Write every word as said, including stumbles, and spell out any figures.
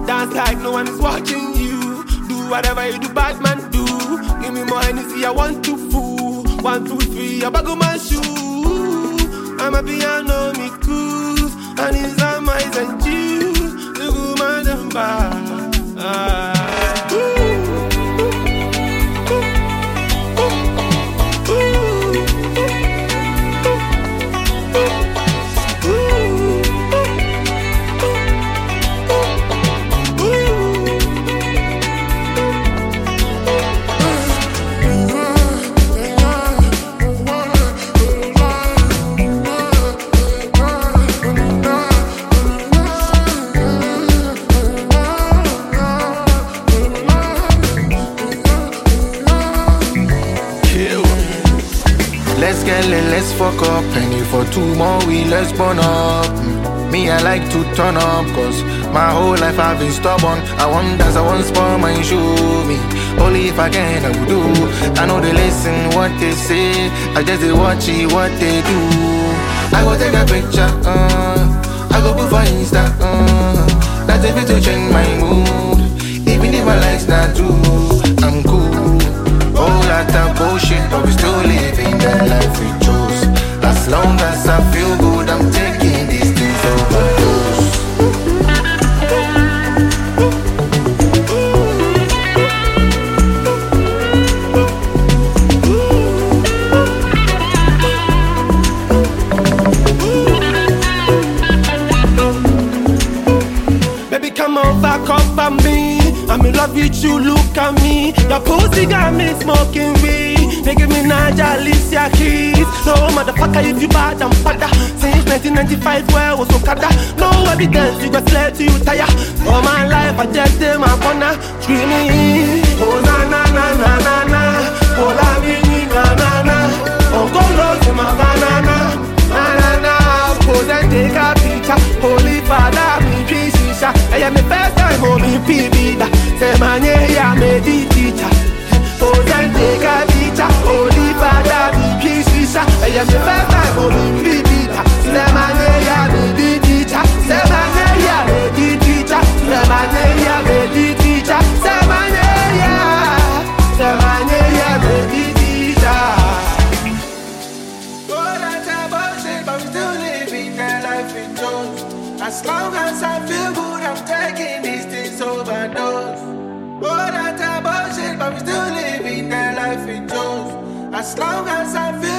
Dance like no one is watching you. Do whatever you do, bad man do. Give me more energy, I want to fool. One, two, three, I baggle my shoe. I'm a piano, me cruise. And it's on my and you. Look who my number. Ah. Let's get lit, let's fuck up. Penny for two more, we let's burn up. Mm. Me, I like to turn up, cause my whole life I've been stubborn. I want dance, I want spur my shoe me. Only if I can, I will do. I know they listen what they say. I just they watch it, what they do. I go take a picture, uh. I go put for Insta, uh. That's a bit to change my mood. Even if my life's not true, I'm cool. All that that bullshit, but we still living that life we chose. As long as I feel good, I'm taking these things overdose. Baby, come over, cover me. I'm in love with you, look at me. Your pussy got me smoking weed. They give me Naja, Alicia keys. No motherfucker, if you bad, I'm father. Since nineteen ninety-five, where I was Okada. No evidence, you got slave to you tire. All my life, I just did my corner. Screaming, oh na na na na na na. Oh la mini na na na. Oh go low to my banana. Na na na. Pose and take a picture. Holy Father, me peace. I am the first time home in P B. Say my name, I made the teacher. Pose and take a picture. Holy Father, be peace. I am the first time home in P B. Say my name, I made the teacher. Say my name, I made the teacher. Say my name, I made the teacher. Say my name, yeah. Say my name, I made the teacher. Oh, that's a bullshit, but I'm still living that life in Jones. As long as I feel good, I'm taking these things overdose. Oh, that's a bullshit, but I'm still living that life in Jones. As long as I feel